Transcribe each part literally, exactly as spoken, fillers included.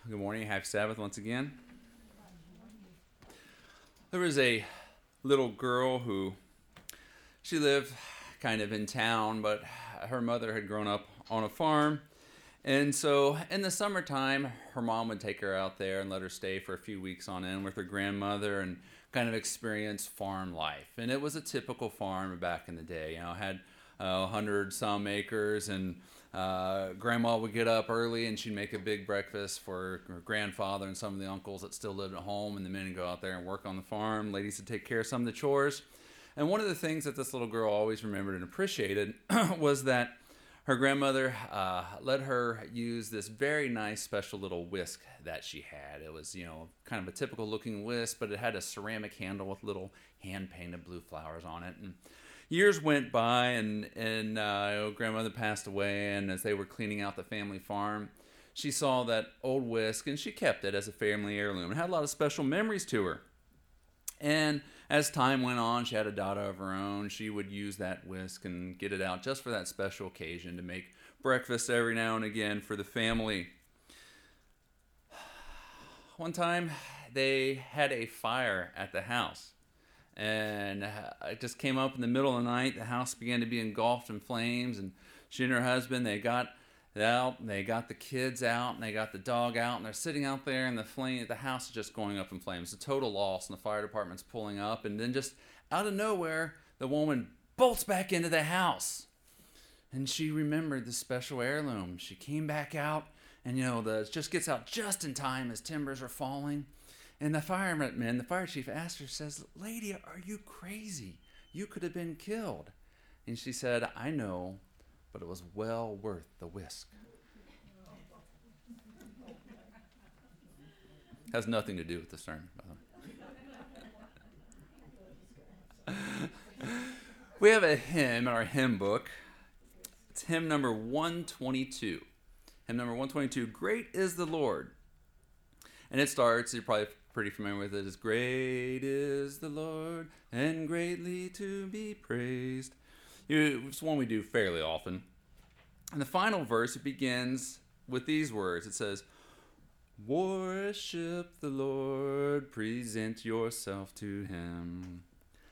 Good morning. Happy Sabbath once again. There was a little girl who, she lived kind of in town, but her mother had grown up on a farm. And so in the summertime, her mom would take her out there and let her stay for a few weeks on end with her grandmother and kind of experience farm life. And it was a typical farm back in the day. You know, had a uh, hundred some acres, and uh, grandma would get up early and she'd make a big breakfast for her grandfather and some of the uncles that still lived at home, and the men would go out there and work on the farm. Ladies would take care of some of the chores. And one of the things that this little girl always remembered and appreciated was that her grandmother uh, let her use this very nice special little whisk that she had. It was, you know, kind of a typical looking whisk, but it had a ceramic handle with little hand painted blue flowers on it. And years went by, and, and uh, you know, grandmother passed away, and as they were cleaning out the family farm, she saw that old whisk, and she kept it as a family heirloom. It had a lot of special memories to her. And as time went on, she had a daughter of her own. She would use that whisk and get it out just for that special occasion to make breakfast every now and again for the family. One time, they had a fire at the house. And it just came up in the middle of the night. The house began to be engulfed in flames. And she and her husband, they got out, they got the kids out, and they got the dog out, and they're sitting out there, and the flame, the house is just going up in flames. It's a total loss, and the fire department's pulling up, and then just out of nowhere, the woman bolts back into the house, and she remembered the special heirloom. She came back out, and you know, the it just gets out just in time as timbers are falling, and the fireman, the fire chief, asked her, says, "Lady, are you crazy? You could have been killed." And she said, "I know, but it was well worth the whisk." Has nothing to do with the sermon, by the way. We have a hymn in our hymn book. It's hymn number one twenty-two. Hymn number one twenty-two, "Great is the Lord." And it starts, you're probably pretty familiar with it, as "Great is the Lord, and greatly to be praised." It's one we do fairly often. And the final verse, it begins with these words. It says, "Worship the Lord, present yourself to him."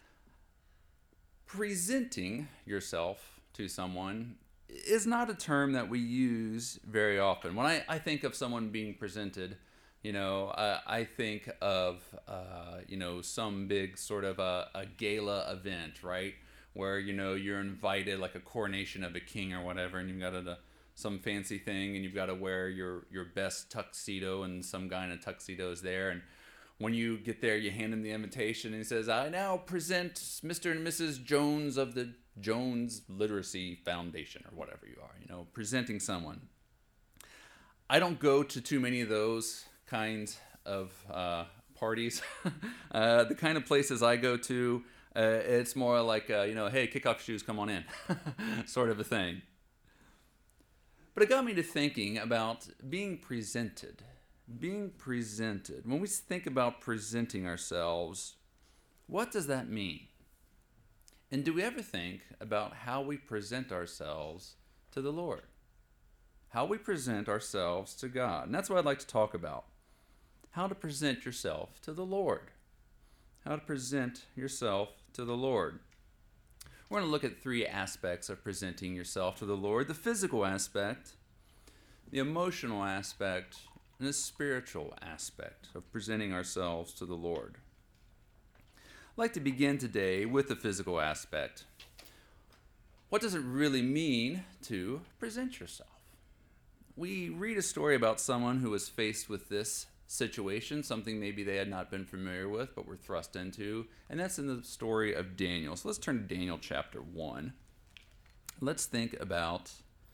Presenting yourself to someone is not a term that we use very often. When I, I think of someone being presented, you know, uh, I think of, uh, you know, some big sort of a, a gala event, right? Where, you know, you're invited, like a coronation of a king or whatever, and you've got a, some fancy thing, and you've got to wear your, your best tuxedo, and some guy in a tuxedo is there. And when you get there, you hand him the invitation, and he says, "I now present Mister and Missus Jones of the Jones Literacy Foundation," or whatever you are, you know, presenting someone. I don't go to too many of those kinds of uh, parties. uh, the kind of places I go to, Uh, it's more like, uh, you know, hey, kick off your shoes, come on in, sort of a thing. But it got me to thinking about being presented. Being presented. When we think about presenting ourselves, what does that mean? And do we ever think about how we present ourselves to the Lord? How we present ourselves to God. And that's what I'd like to talk about. How to present yourself to the Lord. How to present yourself to the Lord. We're going to look at three aspects of presenting yourself to the Lord: the physical aspect, the emotional aspect, and the spiritual aspect of presenting ourselves to the Lord. I'd like to begin today with the physical aspect. What does it really mean to present yourself? We read a story about someone who was faced with this situation, something maybe they had not been familiar with but were thrust into, and that's in the story of Daniel. So let's turn to Daniel chapter one. Let's think about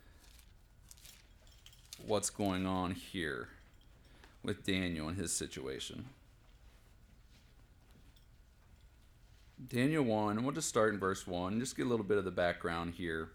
what's going on here with Daniel and his situation. Daniel one, and we'll just start in verse one, just get a little bit of the background here.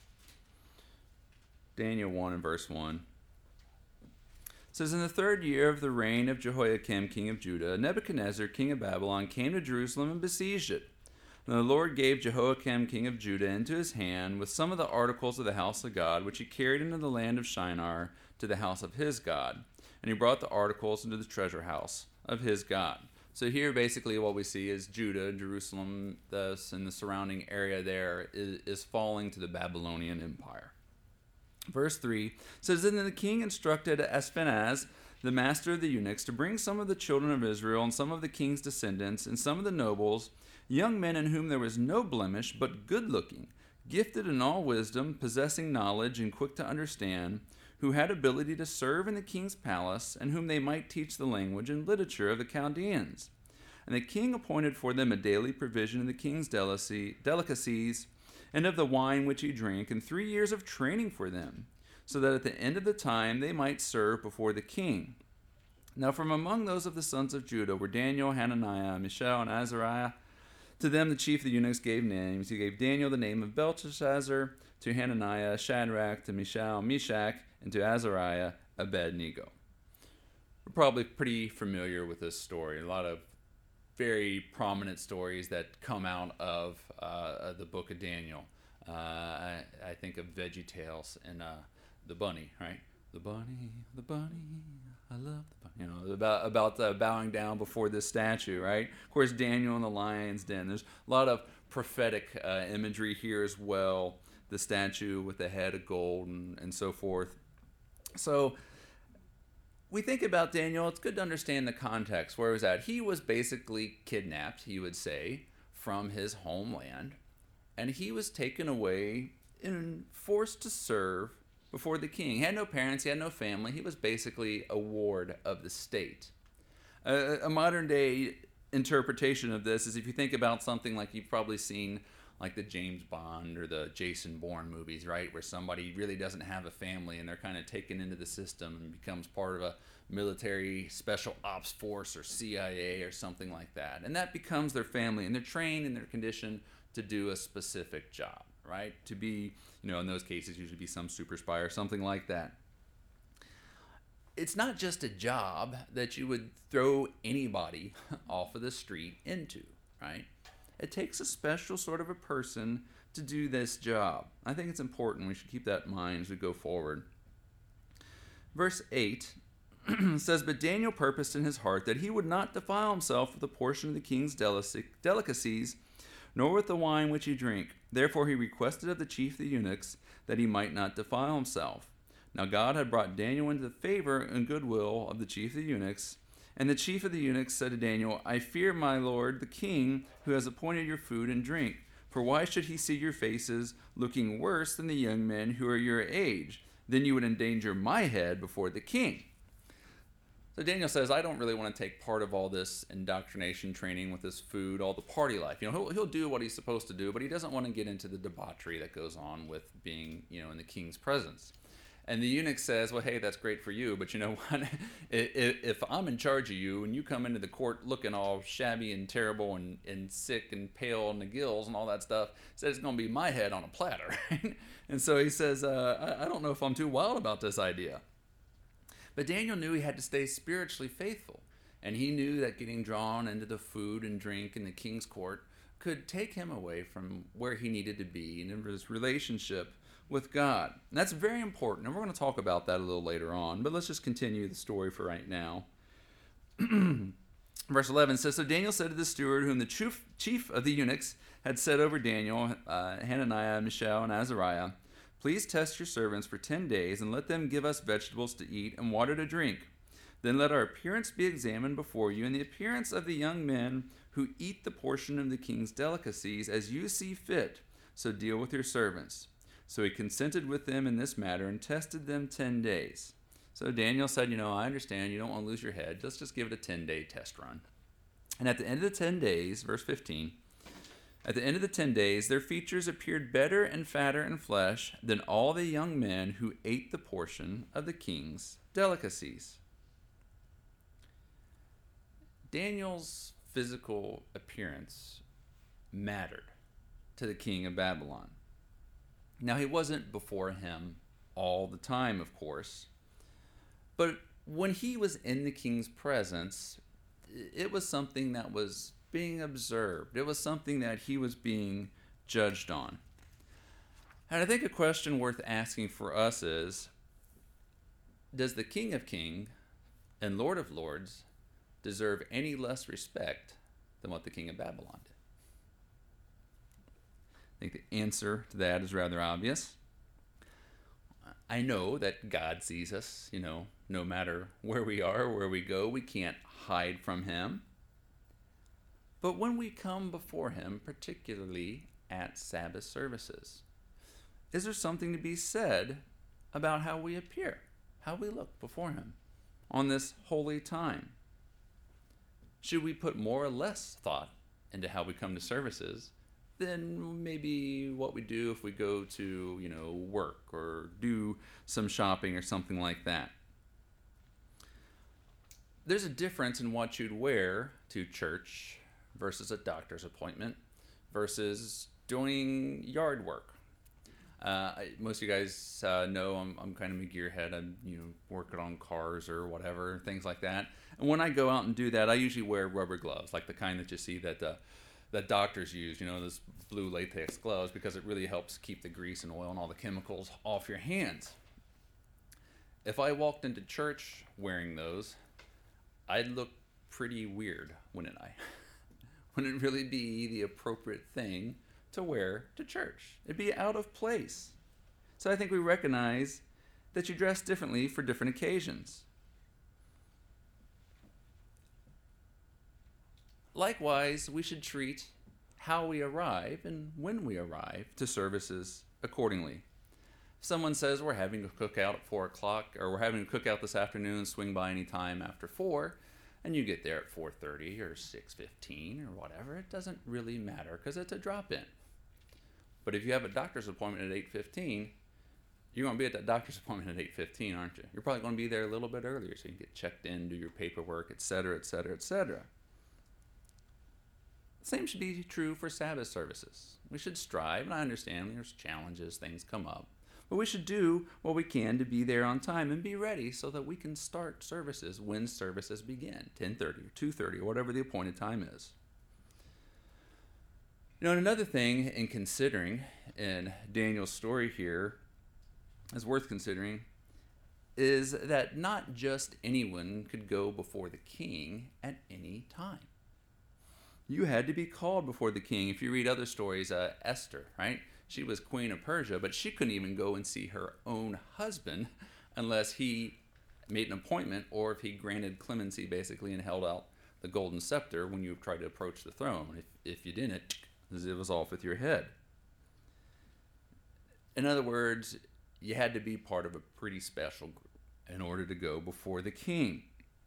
Daniel one and verse one. It says, "In the third year of the reign of Jehoiakim, king of Judah, Nebuchadnezzar, king of Babylon, came to Jerusalem and besieged it. And the Lord gave Jehoiakim, king of Judah, into his hand with some of the articles of the house of God, which he carried into the land of Shinar to the house of his God. and he brought the articles into the treasure house of his God. So here basically what we see is Judah, Jerusalem, thus, and the surrounding area there is, is falling to the Babylonian Empire. Verse three says, Then the king instructed Ashpenaz, the master of the eunuchs, to bring some of the children of Israel and some of the king's descendants and some of the nobles, young men in whom there was no blemish, but good-looking, gifted in all wisdom, possessing knowledge and quick to understand, who had ability to serve in the king's palace, and whom they might teach the language and literature of the Chaldeans. And the king appointed for them a daily provision of the king's delicacy, delicacies, and of the wine which he drank, and three years of training for them, so that at the end of the time they might serve before the king. Now from among those of the sons of Judah were Daniel, Hananiah, Mishael, and Azariah. To them the chief of the eunuchs gave names. He gave Daniel the name of Belteshazzar, to Hananiah, Shadrach, to Mishael, Meshach, and to Azariah, Abednego. We're probably pretty familiar with this story. A lot of very prominent stories that come out of uh, the book of Daniel. Uh, I, I think of Veggie Tales and uh, the bunny, right? The bunny, the bunny, I love the bunny. You know, about about uh, bowing down before this statue, right? Of course, Daniel in the lion's den. There's a lot of prophetic uh, imagery here as well. The statue with the head of gold and, and so forth. So we think about Daniel, it's good to understand the context where he was at. He was basically kidnapped, he would say, from his homeland, and he was taken away and forced to serve before the king. He had no parents, he had no family. He was basically a ward of the state. Uh, a modern day interpretation of this is if you think about something like you've probably seen like the James Bond or the Jason Bourne movies, right? Where somebody really doesn't have a family and they're kind of taken into the system and becomes part of a military special ops force or C I A or something like that. And that becomes their family, and they're trained and they're conditioned to do a specific job, right? To be, you know, in those cases, usually be some super spy or something like that. It's not just a job that you would throw anybody off of the street into, right? It takes a special sort of a person to do this job. I think it's important. We should keep that in mind as we go forward. Verse eight says, But Daniel purposed in his heart that he would not defile himself with a portion of the king's delicacies, nor with the wine which he drank. Therefore he requested of the chief of the eunuchs that he might not defile himself. Now God had brought Daniel into the favor and goodwill of the chief of the eunuchs. And the chief of the eunuchs said to Daniel, I fear my lord the king, who has appointed your food and drink. For why should he see your faces looking worse than the young men who are your age? Then you would endanger my head before the king. So Daniel says, I don't really want to take part of all this indoctrination training with this food, all the party life. You know, he'll, he'll do what he's supposed to do, but he doesn't want to get into the debauchery that goes on with being, you know, in the king's presence. And the eunuch says, well, hey, that's great for you, but you know what? If I'm in charge of you and you come into the court looking all shabby and terrible and, and sick and pale in the gills and all that stuff, says it's going to be my head on a platter. Right? And so he says, uh, I, I don't know if I'm too wild about this idea. But Daniel knew he had to stay spiritually faithful, and he knew that getting drawn into the food and drink in the king's court could take him away from where he needed to be and in his relationship with God. And that's very important, and we're going to talk about that a little later on, but let's just continue the story for right now. Verse eleven says, So Daniel said to the steward, whom the chief, chief of the eunuchs had set over Daniel, uh, Hananiah, Mishael, and Azariah, Please test your servants for ten days, and let them give us vegetables to eat and water to drink. Then let our appearance be examined before you, and the appearance of the young men who eat the portion of the king's delicacies as you see fit, so deal with your servants. So he consented with them in this matter and tested them ten days. So Daniel said, you know, I understand you don't want to lose your head. Let's just give it a ten-day test run. And at the end of the ten days, verse fifteen, at the end of the ten days, their features appeared better and fatter in flesh than all the young men who ate the portion of the king's delicacies. Daniel's physical appearance mattered to the king of Babylon. Now, he wasn't before him all the time, of course, but when he was in the king's presence, it was something that was being observed. It was something that he was being judged on. And I think a question worth asking for us is, does the King of Kings and Lord of Lords deserve any less respect than what the king of Babylon did? I think the answer to that is rather obvious. I know that God sees us, you know, no matter where we are, where we go, we can't hide from him. But when we come before him, particularly at Sabbath services, is there something to be said about how we appear, how we look before him on this holy time? Should we put more or less thought into how we come to services than maybe what we do if we go to, you know, work or do some shopping or something like that? There's a difference in what you'd wear to church versus a doctor's appointment versus doing yard work. Uh, most of you guys uh, know I'm, I'm kind of a gearhead. I'm, you know, working on cars or whatever, things like that. And when I go out and do that, I usually wear rubber gloves, like the kind that you see that uh, that doctors use, you know, those blue latex gloves, because it really helps keep the grease and oil and all the chemicals off your hands. If I walked into church wearing those, I'd look pretty weird, wouldn't I? Wouldn't it really be the appropriate thing to wear to church? It'd be out of place. So I think we recognize that you dress differently for different occasions. Likewise, we should treat how we arrive and when we arrive to services accordingly. If someone says we're having a cookout at four o'clock, or we're having a cookout this afternoon, swing by any time after four, and you get there at four thirty or six fifteen or whatever, it doesn't really matter because it's a drop-in. But if you have a doctor's appointment at eight fifteen, you're going to be at that doctor's appointment at eight fifteen, aren't you? You're probably going to be there a little bit earlier so you can get checked in, do your paperwork, et cetera, et cetera, et cetera. The same should be true for Sabbath services. We should strive, and I understand there's challenges, things come up, but we should do what we can to be there on time and be ready so that we can start services when services begin, ten thirty or two thirty or whatever the appointed time is. You know, and another thing in considering in Daniel's story here is worth considering is that not just anyone could go before the king at any time. You had to be called before the king. If you read other stories, uh, Esther, right? She was queen of Persia, but she couldn't even go and see her own husband unless he made an appointment or if he granted clemency, basically, and held out the golden scepter when you tried to approach the throne. If, if you didn't, it was off with your head. In other words, you had to be part of a pretty special group in order to go before the king.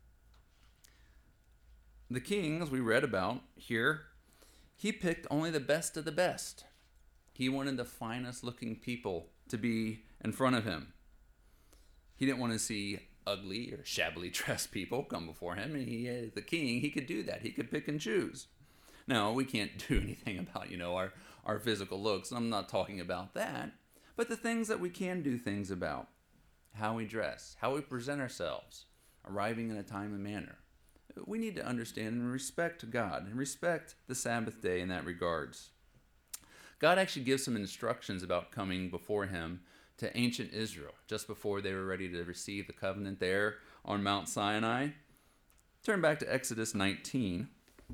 The king, as we read about here, he picked only the best of the best. He wanted the finest looking people to be in front of him. He didn't want to see ugly or shabbily dressed people come before him. And he, the king, he could do that. He could pick and choose. Now, we can't do anything about, you know, our, our physical looks. I'm not talking about that. But the things that we can do things about. How we dress, how we present ourselves, arriving in a time and manner. We need to understand and respect God and respect the Sabbath day in that regards. God actually gives some instructions about coming before him to ancient Israel just before they were ready to receive the covenant there on Mount Sinai. Turn back to Exodus nineteen.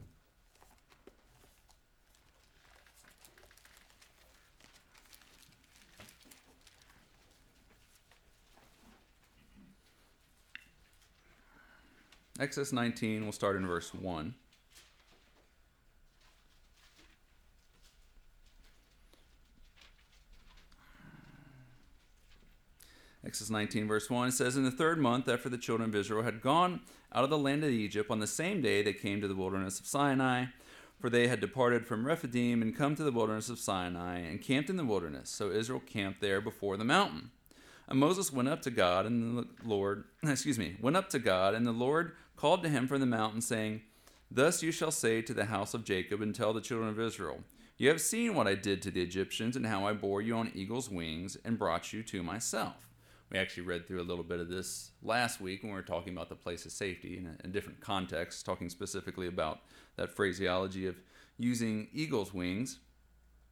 Exodus nineteen, we'll start in verse one. Exodus nineteen, verse one, it says, "In the third month after the children of Israel had gone out of the land of Egypt, on the same day they came to the wilderness of Sinai, for they had departed from Rephidim and come to the wilderness of Sinai and camped in the wilderness. So Israel camped there before the mountain. And Moses went up to God, and the Lord, excuse me, went up to God, and the Lord called to him from the mountain, saying, Thus you shall say to the house of Jacob and tell the children of Israel, You have seen what I did to the Egyptians and how I bore you on eagle's wings and brought you to myself." We actually read through a little bit of this last week when we were talking about the place of safety in a, in different contexts, talking specifically about that phraseology of using eagle's wings.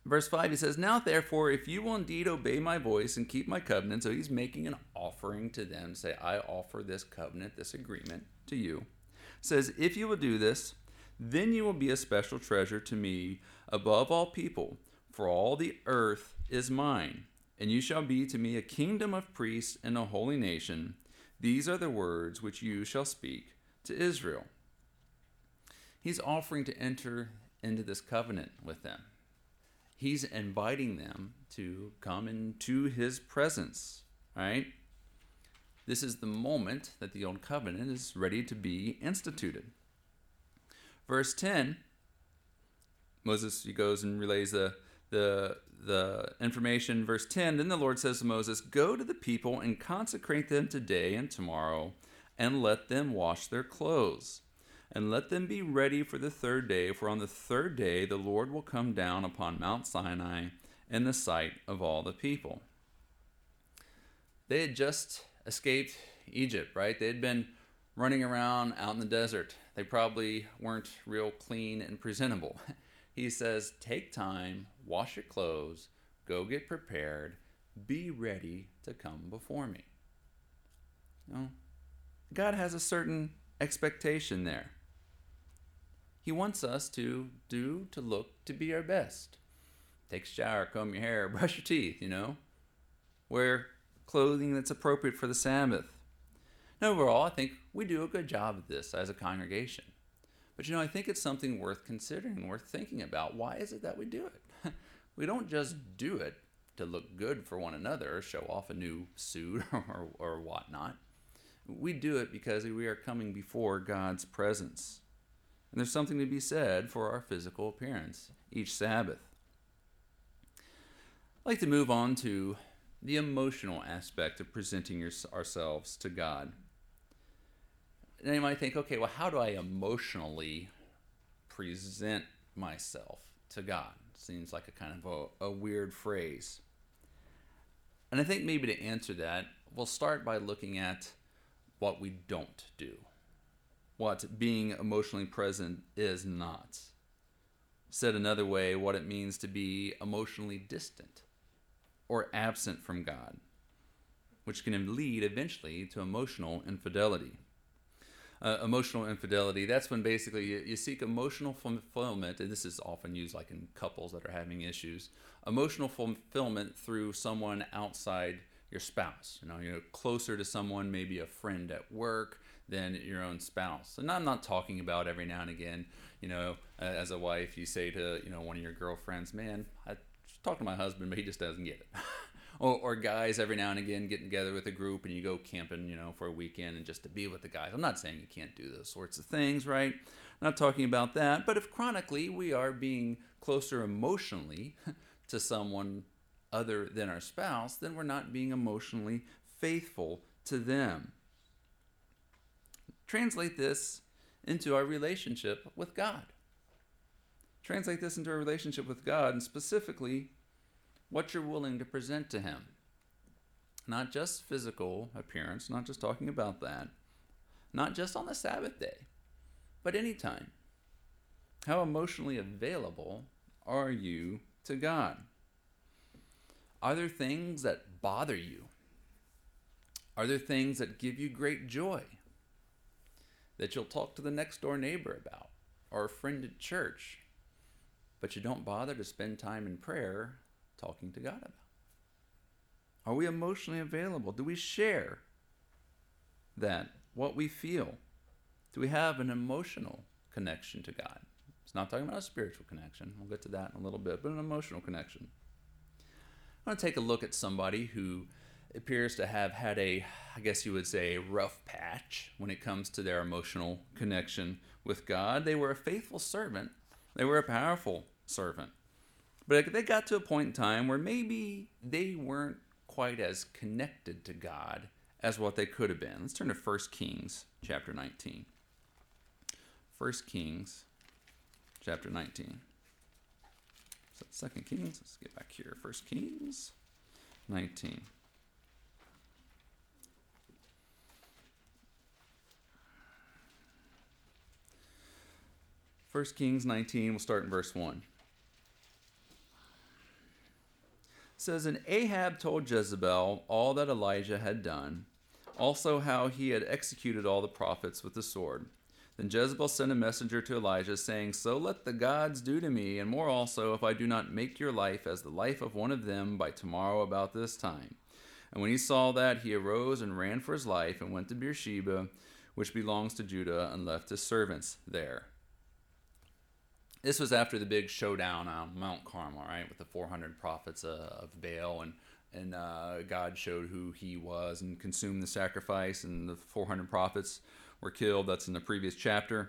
Verse five, he says, now therefore, if you will indeed obey my voice and keep my covenant, so he's making an offering to them, say, I offer this covenant, this agreement to you. It says, if you will do this, then you will be a special treasure to me above all people, for all the earth is mine, and you shall be to me a kingdom of priests and a holy nation. These are the words which you shall speak to Israel. He's offering to enter into this covenant with them. He's inviting them to come into his presence, right? This is the moment that the old covenant is ready to be instituted. Verse ten, Moses, he goes and relays the, the, the information. Verse ten, then the Lord says to Moses, go to the people and consecrate them today and tomorrow, and let them wash their clothes. And let them be ready for the third day, for on the third day the Lord will come down upon Mount Sinai in the sight of all the people. They had just escaped Egypt, right? They had been running around out in the desert. They probably weren't real clean and presentable. He says, take time, wash your clothes, go get prepared, be ready to come before me. You know, God has a certain expectation there. He wants us to do, to look, to be our best. Take a shower, comb your hair, brush your teeth, you know. Wear clothing that's appropriate for the Sabbath. And overall, I think we do a good job of this as a congregation. But, you know, I think it's something worth considering, worth thinking about. Why is it that we do it? We don't just do it to look good for one another or show off a new suit or, or whatnot. We do it because we are coming before God's presence. And there's something to be said for our physical appearance each Sabbath. I'd like to move on to the emotional aspect of presenting your, ourselves to God. And you might think, okay, well, how do I emotionally present myself to God? Seems like a kind of a, a weird phrase. And I think maybe to answer that, we'll start by looking at what we don't do. What being emotionally present is not. Said another way, what it means to be emotionally distant or absent from God, which can lead eventually to emotional infidelity. Uh, emotional infidelity, that's when basically you, you seek emotional fulfillment, and this is often used like in couples that are having issues, emotional fulfillment through someone outside your spouse. You know, you're closer to someone, maybe a friend at work, than your own spouse. And I'm not talking about every now and again, you know, as a wife, you say to, you know, one of your girlfriends, man, I talk to my husband, but he just doesn't get it. or, or guys every now and again getting together with a group and you go camping, you know, for a weekend and just to be with the guys. I'm not saying you can't do those sorts of things, right? I'm not talking about that. But if chronically we are being closer emotionally to someone other than our spouse, then we're not being emotionally faithful to them. Translate this into our relationship with God. Translate this into our relationship with God, and specifically what you're willing to present to him. Not just physical appearance, not just talking about that, not just on the Sabbath day, but anytime. How emotionally available are you to God? Are there things that bother you? Are there things that give you great joy that you'll talk to the next door neighbor about, or a friend at church, but you don't bother to spend time in prayer talking to God about? Are we emotionally available? Do we share that, what we feel? Do we have an emotional connection to God? It's not talking about a spiritual connection. We'll get to that in a little bit, but an emotional connection. I want to take a look at somebody who appears to have had a, I guess you would say, a rough patch when it comes to their emotional connection with God. They were a faithful servant. They were a powerful servant. But they got to a point in time where maybe they weren't quite as connected to God as what they could have been. Let's turn to First Kings chapter nineteen. First Kings chapter nineteen. So Second Kings, let's get back here. First Kings nineteen. First Kings nineteen, we'll start in verse one. says, and Ahab told Jezebel all that Elijah had done, also how he had executed all the prophets with the sword. Then Jezebel sent a messenger to Elijah, saying, so let the gods do to me, and more also, if I do not make your life as the life of one of them by tomorrow about this time. And when he saw that, he arose and ran for his life, and went to Beersheba, which belongs to Judah, and left his servants there. This was after the big showdown on Mount Carmel, right, with the four hundred prophets uh, of Baal, and and uh, God showed who he was and consumed the sacrifice, and the four hundred prophets were killed. That's in the previous chapter.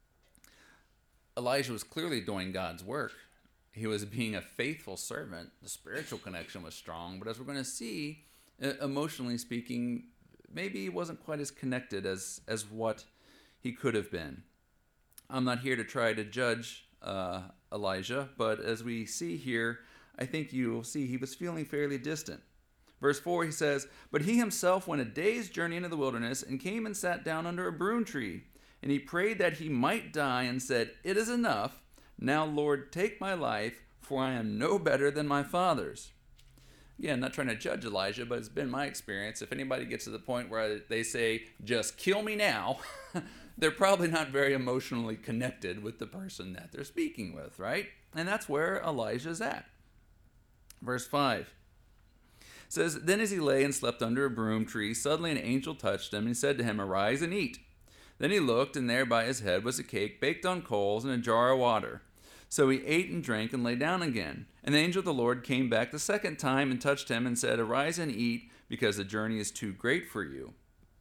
Elijah was clearly doing God's work. He was being a faithful servant. The spiritual connection was strong, but as we're going to see, emotionally speaking, maybe he wasn't quite as connected as as what he could have been. I'm not here to try to judge uh, Elijah, but as we see here, I think you will see he was feeling fairly distant. Verse four, he says, but he himself went a day's journey into the wilderness and came and sat down under a broom tree. And he prayed that he might die and said, it is enough. Now, Lord, take my life, for I am no better than my fathers. Again, not trying to judge Elijah, but it's been my experience. If anybody gets to the point where they say, just kill me now, they're probably not very emotionally connected with the person that they're speaking with, right? And that's where Elijah's at. Verse five says, then as he lay and slept under a broom tree, suddenly an angel touched him and said to him, arise and eat. Then he looked, and there by his head was a cake baked on coals and a jar of water. So he ate and drank and lay down again. And the angel of the Lord came back the second time and touched him and said, arise and eat, because the journey is too great for you.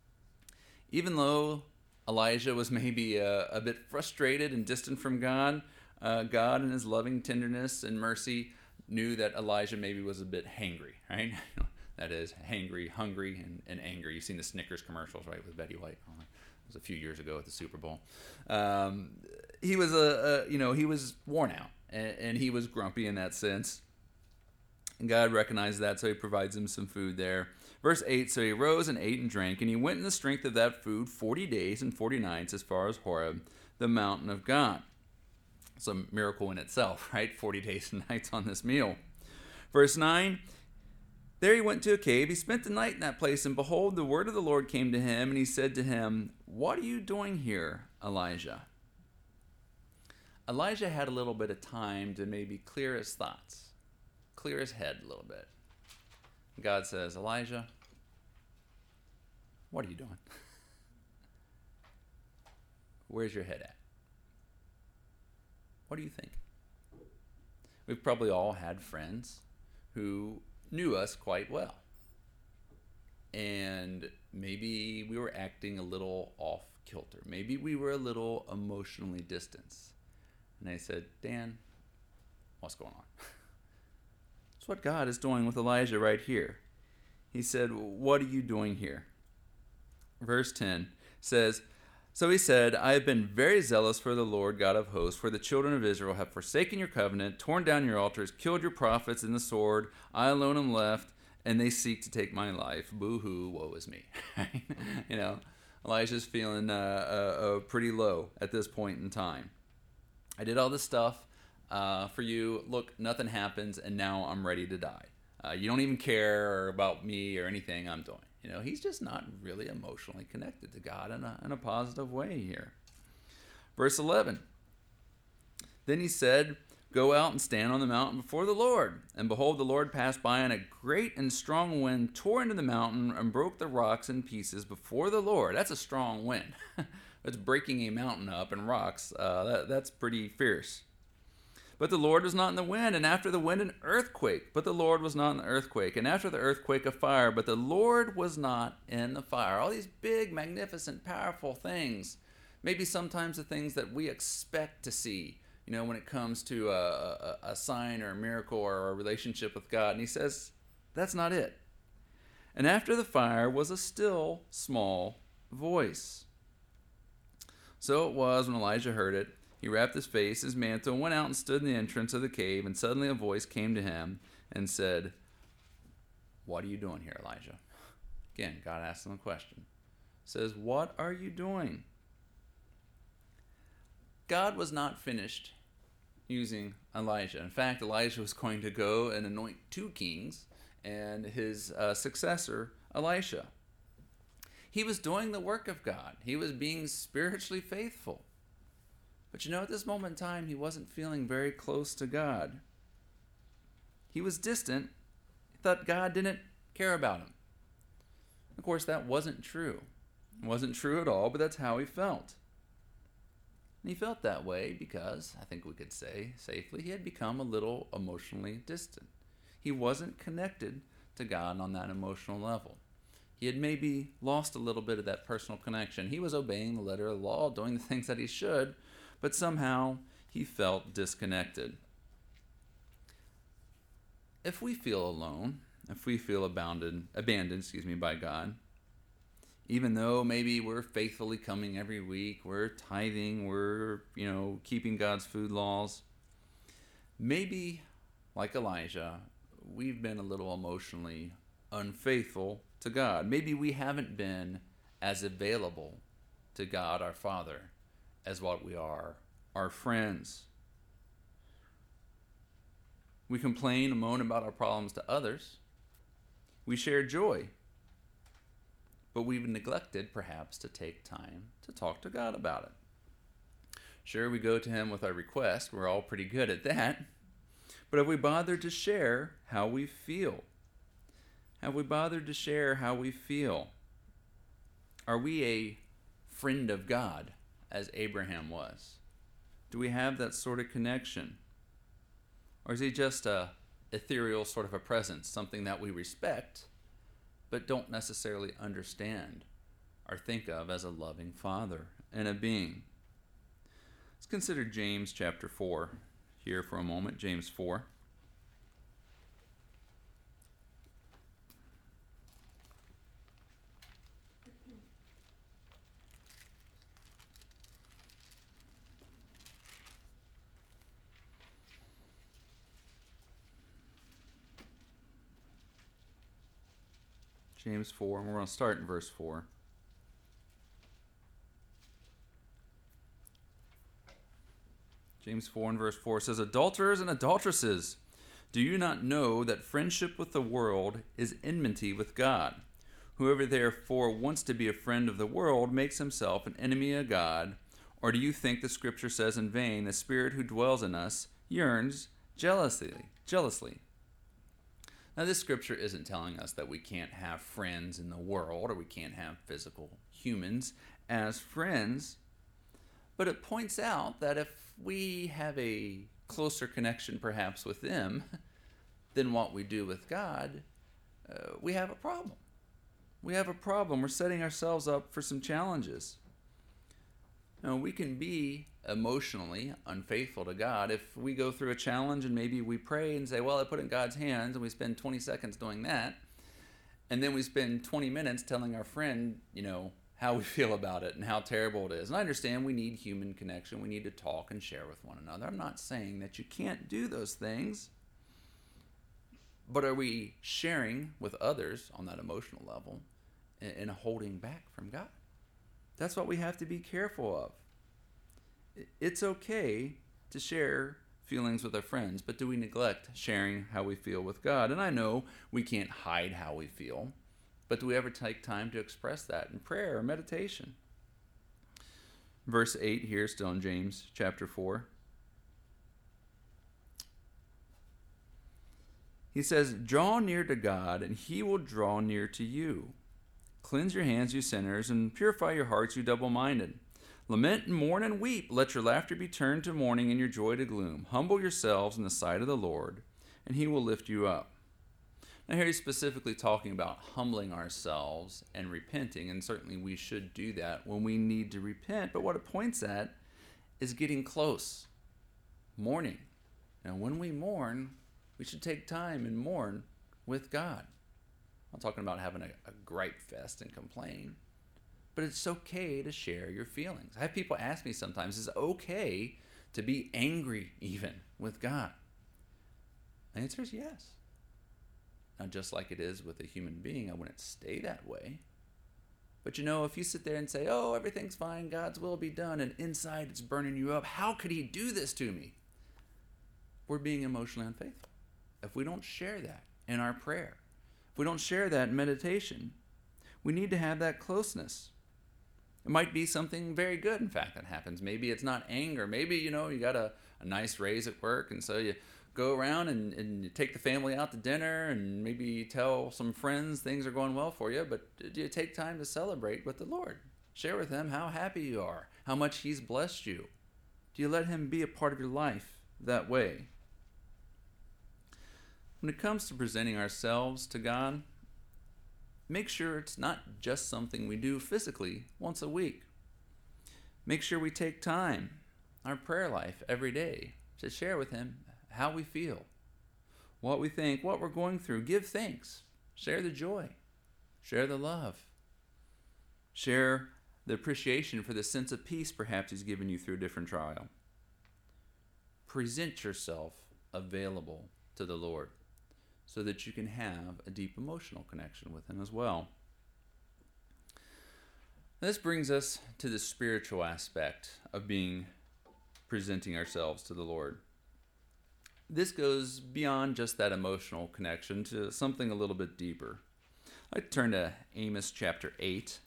Even though Elijah was maybe a, a bit frustrated and distant from God, uh, God in his loving tenderness and mercy knew that Elijah maybe was a bit hangry, right? That is, hangry, hungry, and, and angry. You've seen the Snickers commercials, right, with Betty White. It was a few years ago at the Super Bowl. Um, he was a, a, you know, he was worn out, and, and he was grumpy in that sense. And God recognized that, so he provides him some food there. Verse eight, so he rose and ate and drank, and he went in the strength of that food forty days and forty nights as far as Horeb, the mountain of God. It's a miracle in itself, right? forty days and nights on this meal. Verse nine, there he went to a cave. He spent the night in that place, and behold, the word of the Lord came to him, and he said to him, what are you doing here, Elijah? Elijah had a little bit of time to maybe clear his thoughts, clear his head a little bit. God says, Elijah, what are you doing? Where's your head at? What do you think? We've probably all had friends who knew us quite well. And maybe we were acting a little off kilter. Maybe we were a little emotionally distanced. And they said, Dan, what's going on? That's what God is doing with Elijah right here. He said, what are you doing here? Verse ten says, so he said, I have been very zealous for the Lord God of hosts, for the children of Israel have forsaken your covenant, torn down your altars, killed your prophets in the sword. I alone am left, and they seek to take my life. Boo-hoo, woe is me. You know, Elijah's feeling uh, uh, uh, pretty low at this point in time. I did all this stuff uh, for you. Look, nothing happens, and now I'm ready to die. Uh, you don't even care about me or anything I'm doing. You know, he's just not really emotionally connected to God in a, in a positive way here. Verse eleven. Then he said, go out and stand on the mountain before the Lord. And behold, the Lord passed by, and a great and strong wind tore into the mountain and broke the rocks in pieces before the Lord. That's a strong wind. It's breaking a mountain up and rocks. Uh, that, that's pretty fierce. But the Lord was not in the wind, and after the wind an earthquake. But the Lord was not in the earthquake, and after the earthquake a fire. But the Lord was not in the fire. All these big, magnificent, powerful things. Maybe sometimes the things that we expect to see, you know, when it comes to a, a, a sign or a miracle or a relationship with God. And he says, that's not it. And after the fire was a still small voice. So it was when Elijah heard it, he wrapped his face, his mantle, and went out and stood in the entrance of the cave. And suddenly a voice came to him and said, what are you doing here, Elijah? Again, God asked him a question. Says, what are you doing? God was not finished using Elijah. In fact, Elijah was going to go and anoint two kings and his uh, successor, Elisha. He was doing the work of God. He was being spiritually faithful. But you know, at this moment in time, he wasn't feeling very close to God. He was distant. He thought God didn't care about him. Of course, that wasn't true. It wasn't true at all, but that's how he felt. And he felt that way because, I think we could say safely, he had become a little emotionally distant. He wasn't connected to God on that emotional level. He had maybe lost a little bit of that personal connection. He was obeying the letter of the law, doing the things that he should, but somehow he felt disconnected. If we feel alone, if we feel abandoned, abandoned, excuse me, by God, even though maybe we're faithfully coming every week, we're tithing, we're, you know, keeping God's food laws, maybe, like Elijah, we've been a little emotionally unfaithful to God. Maybe we haven't been as available to God, our Father, as what we are our friends. We complain and moan about our problems to others. We share joy. But we've neglected, perhaps, to take time to talk to God about it. Sure, we go to him with our request. We're all pretty good at that. But have we bothered to share how we feel? Have we bothered to share how we feel? Are we a friend of God, as Abraham was? Do we have that sort of connection? Or is he just a ethereal sort of a presence, something that we respect, but don't necessarily understand or think of as a loving Father and a being? Let's consider James chapter four here for a moment. James four. James four, and we're going to start in verse four. James four and verse four says, "Adulterers and adulteresses, do you not know that friendship with the world is enmity with God? Whoever therefore wants to be a friend of the world makes himself an enemy of God. Or do you think the scripture says in vain, the Spirit who dwells in us yearns jealously, jealously?" Now, this scripture isn't telling us that we can't have friends in the world or we can't have physical humans as friends, but it points out that if we have a closer connection perhaps with them than what we do with God, uh, we have a problem. We have a problem. We're setting ourselves up for some challenges. Now, we can be emotionally unfaithful to God if we go through a challenge and maybe we pray and say, well, I put it in God's hands, and we spend twenty seconds doing that, and then we spend twenty minutes telling our friend, you know, how we feel about it and how terrible it is. And I understand we need human connection. We need to talk and share with one another. I'm not saying that you can't do those things, but are we sharing with others on that emotional level and holding back from God? That's what we have to be careful of. It's okay to share feelings with our friends, but do we neglect sharing how we feel with God? And I know we can't hide how we feel, but do we ever take time to express that in prayer or meditation? Verse eight here, still in James chapter four. He says, "Draw near to God, and he will draw near to you. Cleanse your hands, you sinners, and purify your hearts, you double-minded. Lament and mourn and weep. Let your laughter be turned to mourning and your joy to gloom. Humble yourselves in the sight of the Lord, and he will lift you up." Now here he's specifically talking about humbling ourselves and repenting, and certainly we should do that when we need to repent. But what it points at is getting close, mourning. And when we mourn, we should take time and mourn with God. I'm not talking about having a, a gripe fest and complain, but it's okay to share your feelings. I have people ask me sometimes, is it okay to be angry even with God? The answer is yes. Now, just like it is with a human being, I wouldn't stay that way. But you know, if you sit there and say, oh, everything's fine, God's will be done, and inside it's burning you up, how could he do this to me? we're being emotionally unfaithful. If we don't share that in our prayer, if we don't share that in meditation, we need to have that closeness. It might be something very good, in fact, that happens. Maybe it's not anger. Maybe, you know, you got a, a nice raise at work, and so you go around and, and you take the family out to dinner and maybe tell some friends things are going well for you, but do you take time to celebrate with the Lord? Share with him how happy you are, how much he's blessed you. Do you let him be a part of your life that way? When it comes to presenting ourselves to God, make sure it's not just something we do physically once a week. Make sure we take time, our prayer life every day, to share with him how we feel, what we think, what we're going through. Give thanks. Share the joy. Share the love. Share the appreciation for the sense of peace perhaps he's given you through a different trial. Present yourself available to the Lord so that you can have a deep emotional connection with him as well. This brings us to the spiritual aspect of being presenting ourselves to the Lord. This goes beyond just that emotional connection to something a little bit deeper. I'd turn to Amos chapter eight.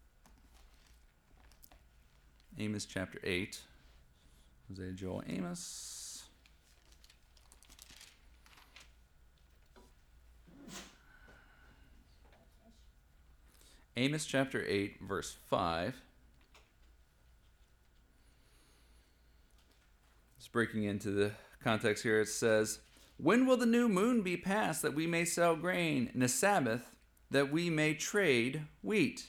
Amos chapter eight. Hosea, Joel, Amos. Amos chapter eight, verse five. Just breaking into the context here, it says, "When will the new moon be passed that we may sell grain, and the Sabbath that we may trade wheat?"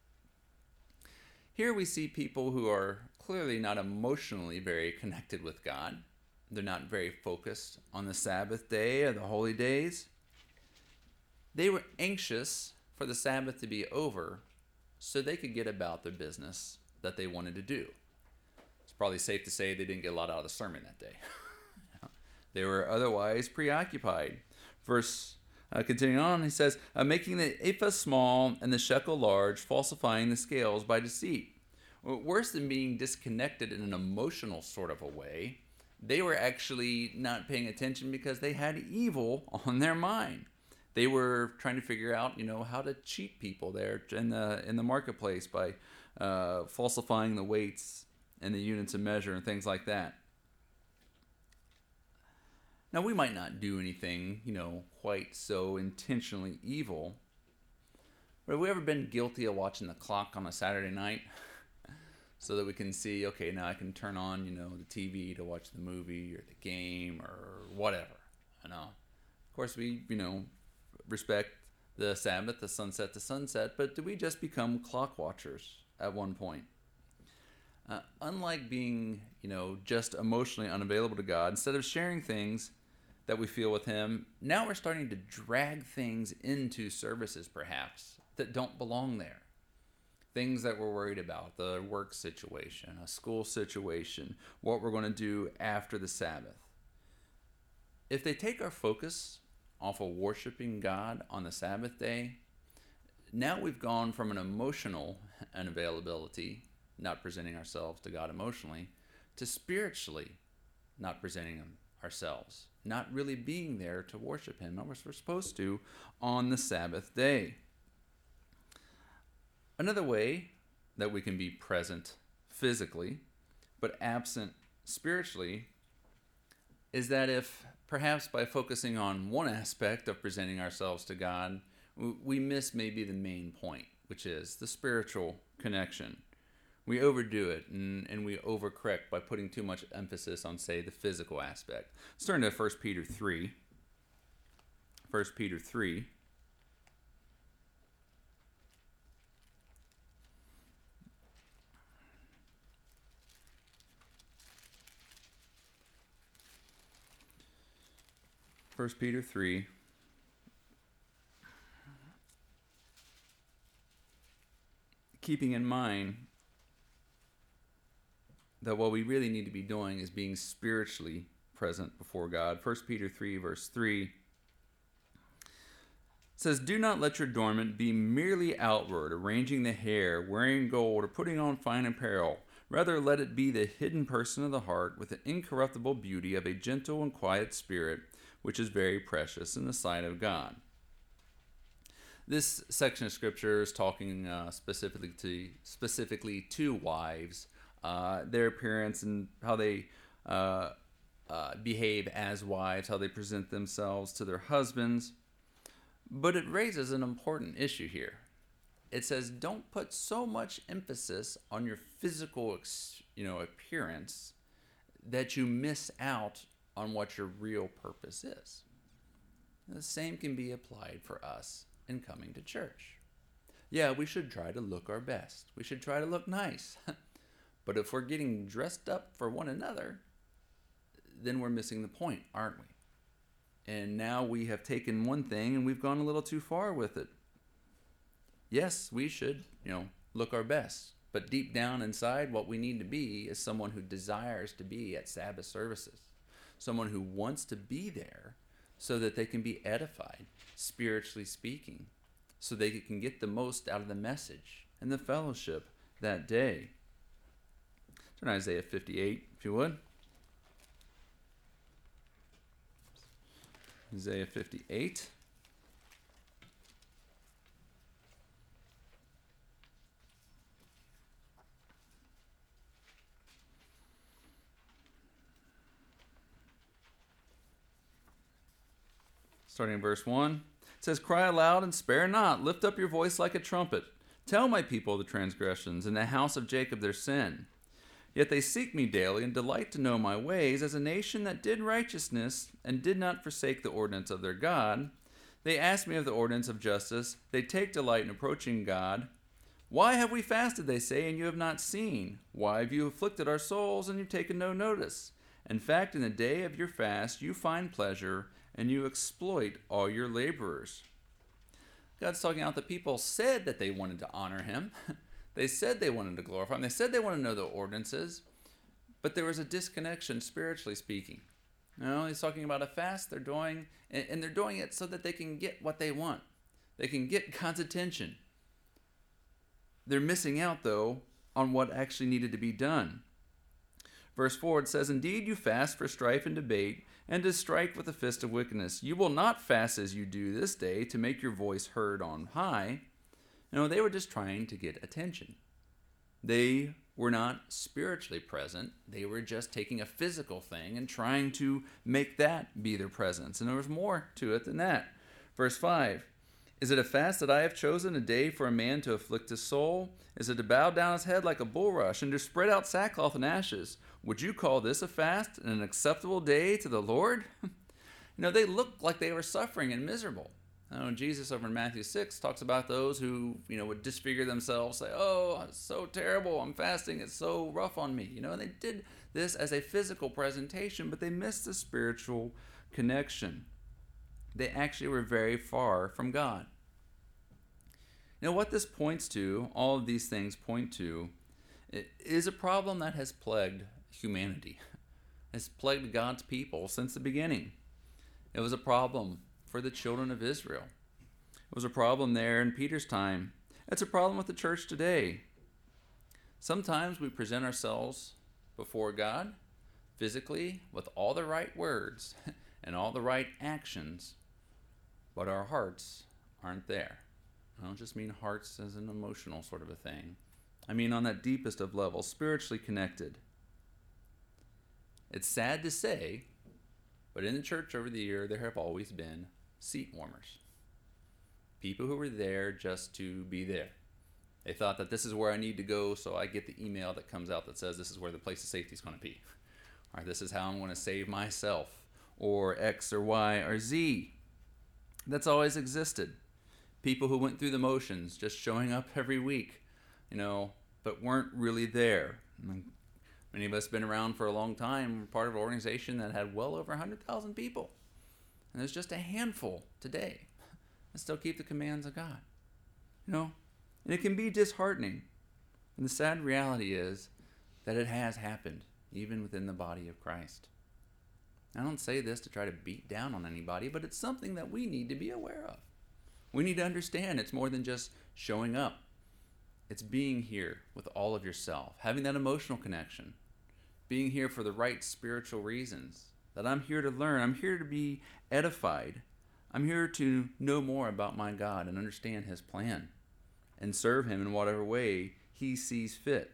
Here we see people who are clearly not emotionally very connected with God. They're not very focused on the Sabbath day or the holy days. They were anxious for the Sabbath to be over so they could get about their business that they wanted to do. It's probably safe to say they didn't get a lot out of the sermon that day. They were otherwise preoccupied. Verse uh, continuing on, he says, uh, making the ephah small and the shekel large, falsifying the scales by deceit. Well, worse than being disconnected in an emotional sort of a way, they were actually not paying attention because they had evil on their mind. They were trying to figure out, you know, how to cheat people there in the in the marketplace by uh, falsifying the weights and the units of measure and things like that. Now, we might not do anything, you know, quite so intentionally evil, but have we ever been guilty of watching the clock on a Saturday night so that we can see, okay, now I can turn on, you know, the T V to watch the movie or the game or whatever, you know? Of course, we, you know, respect the Sabbath, the sunset to sunset, but do we just become clock watchers at one point? Uh, unlike being, you know, just emotionally unavailable to God, instead of sharing things that we feel with him, now we're starting to drag things into services perhaps that don't belong there. Things that we're worried about, the work situation, a school situation, what we're going to do after the Sabbath. If they take our focus off of worshiping God on the Sabbath day, now we've gone from an emotional unavailability, not presenting ourselves to God emotionally, to spiritually not presenting ourselves, not really being there to worship him as we're supposed to on the Sabbath day. Another way that we can be present physically but absent spiritually is that if perhaps by focusing on one aspect of presenting ourselves to God, we miss maybe the main point, which is the spiritual connection. We overdo it and, and we overcorrect by putting too much emphasis on, say, the physical aspect. Let's turn to First Peter three. First Peter three. First Peter three. Keeping in mind that what we really need to be doing is being spiritually present before God. First Peter three, verse three says, "Do not let your adornment be merely outward, arranging the hair, wearing gold, or putting on fine apparel. Rather, let it be the hidden person of the heart with the incorruptible beauty of a gentle and quiet spirit, which is very precious in the sight of God. This section of scripture is talking uh, specifically to specifically to wives, uh, their appearance and how they uh, uh, behave as wives, how they present themselves to their husbands. But it raises an important issue here. It says, don't put so much emphasis on your physical, you know, appearance that you miss out on what your real purpose is. The same can be applied for us in coming to church. Yeah, we should try to look our best. We should try to look nice. But if we're getting dressed up for one another, then we're missing the point, aren't we? And now we have taken one thing and we've gone a little too far with it. Yes, we should, you know, look our best. But deep down inside, what we need to be is someone who desires to be at Sabbath services. Someone who wants to be there so that they can be edified, spiritually speaking, so they can get the most out of the message and the fellowship that day. Turn to Isaiah fifty-eight, if you would. Isaiah fifty-eight. Starting in verse one, it says, "Cry aloud and spare not. Lift up your voice like a trumpet. Tell my people the transgressions, and the house of Jacob their sin. Yet they seek me daily and delight to know my ways, as a nation that did righteousness and did not forsake the ordinance of their God. They ask me of the ordinance of justice. They take delight in approaching God. Why have we fasted, they say, and you have not seen? Why have you afflicted our souls, and you've taken no notice? In fact, in the day of your fast you find pleasure, and you exploit all your laborers." God's talking about the people said that they wanted to honor him. They said they wanted to glorify him. They said they wanted to know the ordinances, but there was a disconnection spiritually speaking. You know, he's talking about a fast they're doing, and, and they're doing it so that they can get what they want. They can get God's attention. They're missing out, though, on what actually needed to be done. Verse four, it says, "Indeed you fast for strife and debate, and to strike with the fist of wickedness. You will not fast as you do this day, to make your voice heard on high." No, they were just trying to get attention. They were not spiritually present. They were just taking a physical thing and trying to make that be their presence. And there was more to it than that. Verse five, "Is it a fast that I have chosen, a day for a man to afflict his soul? Is it to bow down his head like a bulrush, and to spread out sackcloth and ashes? Would you call this a fast and an acceptable day to the Lord?" You know, they looked like they were suffering and miserable. I know Jesus over in Matthew six talks about those who, you know, would disfigure themselves, say, "Oh, it's so terrible, I'm fasting, it's so rough on me." You know, and they did this as a physical presentation, but they missed the spiritual connection. They actually were very far from God. You know, what this points to, all of these things point to, it is a problem that has plagued humanity. It's plagued God's people since the beginning. It was a problem for the children of Israel. It was a problem there in Peter's time. It's a problem with the church today. Sometimes we present ourselves before God physically with all the right words and all the right actions, but our hearts aren't there. I don't just mean hearts as an emotional sort of a thing. I mean on that deepest of levels, spiritually connected. It's sad to say, but in the church over the year, there have always been seat warmers. People who were there just to be there. They thought that this is where I need to go, so I get the email that comes out that says this is where the place of safety is going to be. Or this is how I'm going to save myself, or X or Y or Z. That's always existed. People who went through the motions, just showing up every week, you know, but weren't really there. Many of us have been around for a long time. We're part of an organization that had well over one hundred thousand people. And there's just a handful today that still keep the commands of God. You know, and it can be disheartening. And the sad reality is that it has happened, even within the body of Christ. I don't say this to try to beat down on anybody, but it's something that we need to be aware of. We need to understand it's more than just showing up. It's being here with all of yourself, having that emotional connection, being here for the right spiritual reasons, that I'm here to learn, I'm here to be edified, I'm here to know more about my God and understand his plan and serve him in whatever way he sees fit.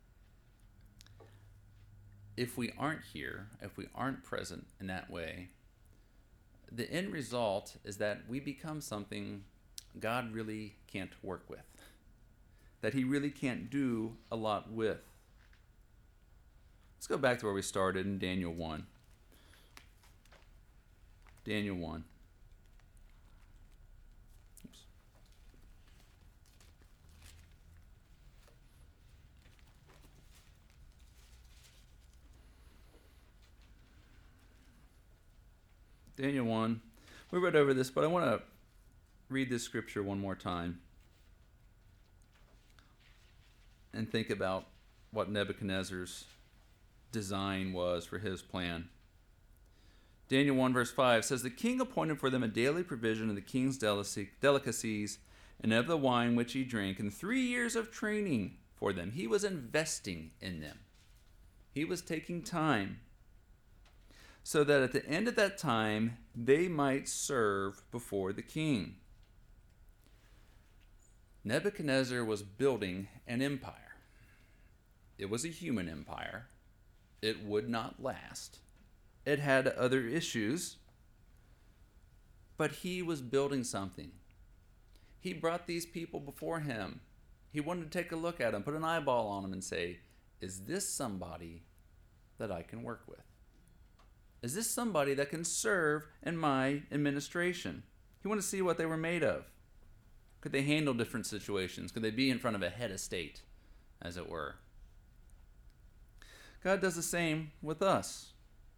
If we aren't here, if we aren't present in that way, the end result is that we become something God really can't work with, that he really can't do a lot with. Let's go back to where we started in Daniel one. Daniel one. Oops. Daniel one. We read over this, but I want to read this scripture one more time and think about what Nebuchadnezzar's design was for his plan. Daniel one verse five says, "The king appointed for them a daily provision of the king's delicacies and of the wine which he drank, and three years of training for them." He was investing in them. He was taking time so that at the end of that time, they might serve before the king. Nebuchadnezzar was building an empire. It was a human empire. It would not last. It had other issues, but he was building something. He brought these people before him. He wanted to take a look at them, put an eyeball on them and say, is this somebody that I can work with? Is this somebody that can serve in my administration? He wanted to see what they were made of. Could they handle different situations? Could they be in front of a head of state, as it were? God does the same with us.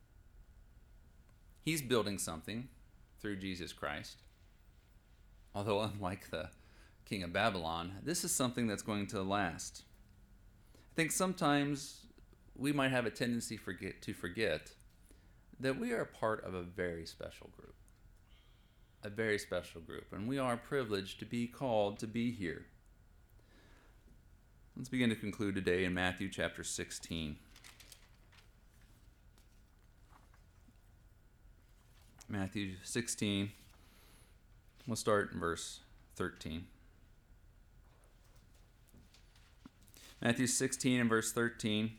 He's building something through Jesus Christ. Although unlike the king of Babylon, this is something that's going to last. I think sometimes we might have a tendency forget to forget that we are a part of a very special group. A very special group. And we are privileged to be called to be here. Let's begin to conclude today in Matthew chapter sixteen. Matthew sixteen. We'll start in verse thirteen. Matthew sixteen and verse thirteen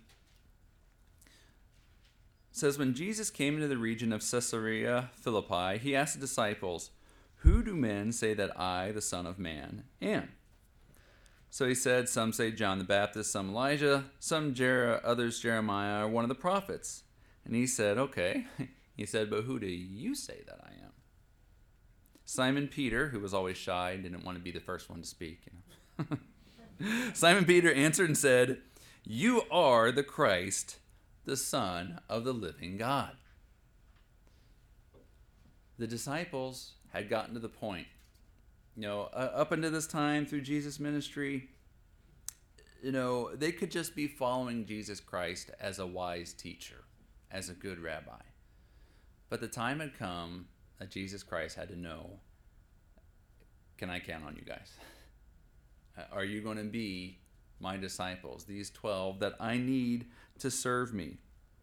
says, "When Jesus came into the region of Caesarea Philippi, he asked the disciples, 'Who do men say that I, the Son of Man, am?' So he said, 'Some say John the Baptist, some Elijah, some Jer- others Jeremiah, or one of the prophets.' And he said, 'Okay.' He said, 'But who do you say that I am?' Simon Peter, who was always shy and didn't want to be the first one to speak, you know. Simon Peter answered and said, 'You are the Christ, the Son of the living God.'" The disciples had gotten to the point, you know, uh, up until this time through Jesus' ministry, you know, they could just be following Jesus Christ as a wise teacher, as a good rabbi. But the time had come that Jesus Christ had to know, can I count on you guys? Are you going to be my disciples, these twelve that I need to serve me?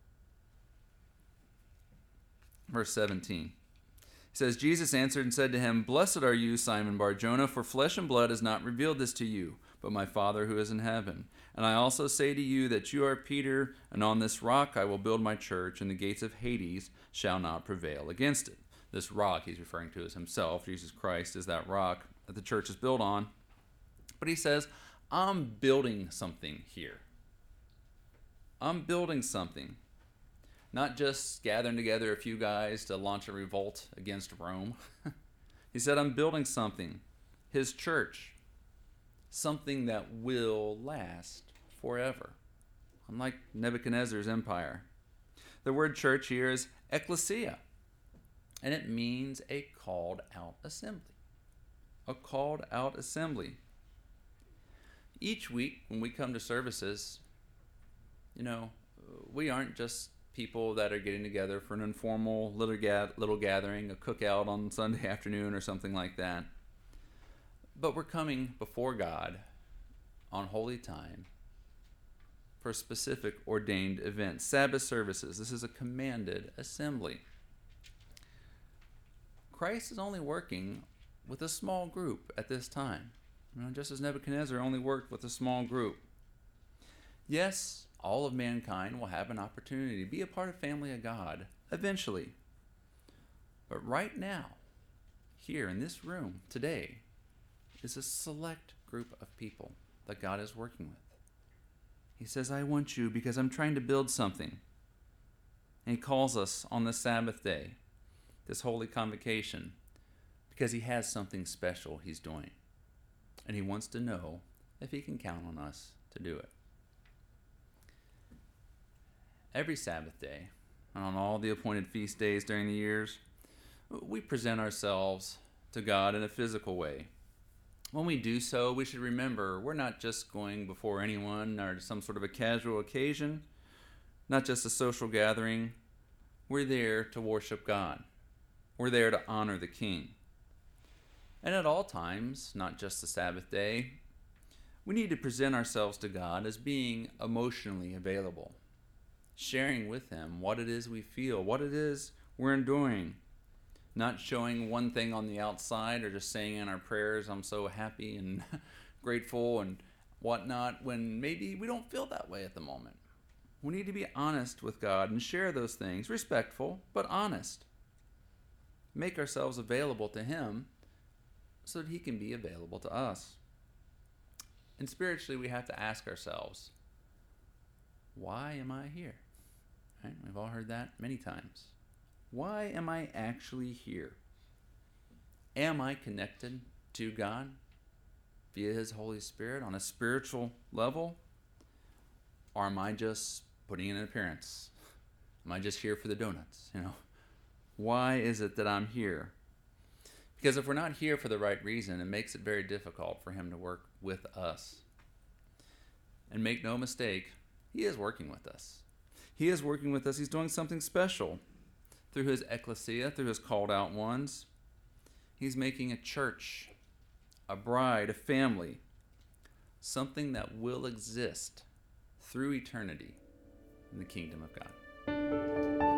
Verse seventeen. He says, "Jesus answered and said to him, 'Blessed are you, Simon Bar-Jonah, for flesh and blood has not revealed this to you, but my Father who is in heaven. And I also say to you that you are Peter, and on this rock I will build my church, and the gates of Hades shall not prevail against it.'" This rock he's referring to as himself. Jesus Christ is that rock that the church is built on. But he says, I'm building something here. I'm building something. Not just gathering together a few guys to launch a revolt against Rome. He said, I'm building something. His church. Something that will last forever. Unlike Nebuchadnezzar's empire. The word church here is ecclesia. And it means a called out assembly. A called out assembly. Each week when we come to services, you know, we aren't just people that are getting together for an informal little, ga- little gathering, a cookout on Sunday afternoon or something like that. But we're coming before God on holy time for specific ordained events. Sabbath services, this is a commanded assembly. Christ is only working with a small group at this time, you know, just as Nebuchadnezzar only worked with a small group. Yes, all of mankind will have an opportunity to be a part of family of God eventually. But right now, here in this room today, is a select group of people that God is working with. He says, I want you because I'm trying to build something. And he calls us on the Sabbath day, this holy convocation, because he has something special he's doing. And he wants to know if he can count on us to do it. Every Sabbath day, and on all the appointed feast days during the years, we present ourselves to God in a physical way. When we do so, we should remember we're not just going before anyone or some sort of a casual occasion, not just a social gathering. We're there to worship God. We're there to honor the King. And at all times, not just the Sabbath day, we need to present ourselves to God as being emotionally available, sharing with him what it is we feel, what it is we're enduring, not showing one thing on the outside or just saying in our prayers, I'm so happy and grateful and whatnot, when maybe we don't feel that way at the moment. We need to be honest with God and share those things, respectful, but honest. Make ourselves available to him so that he can be available to us. And spiritually, we have to ask ourselves, why am I here? Right? We've all heard that many times. Why am I actually here? Am I connected to God via his Holy Spirit on a spiritual level? Or am I just putting in an appearance? Am I just here for the donuts? You know, why is it that I'm here? Because if we're not here for the right reason, it makes it very difficult for him to work with us. And make no mistake, he is working with us. He is working with us. He's doing something special through his ecclesia, through his called out ones. He's making a church, a bride, a family, something that will exist through eternity in the kingdom of God.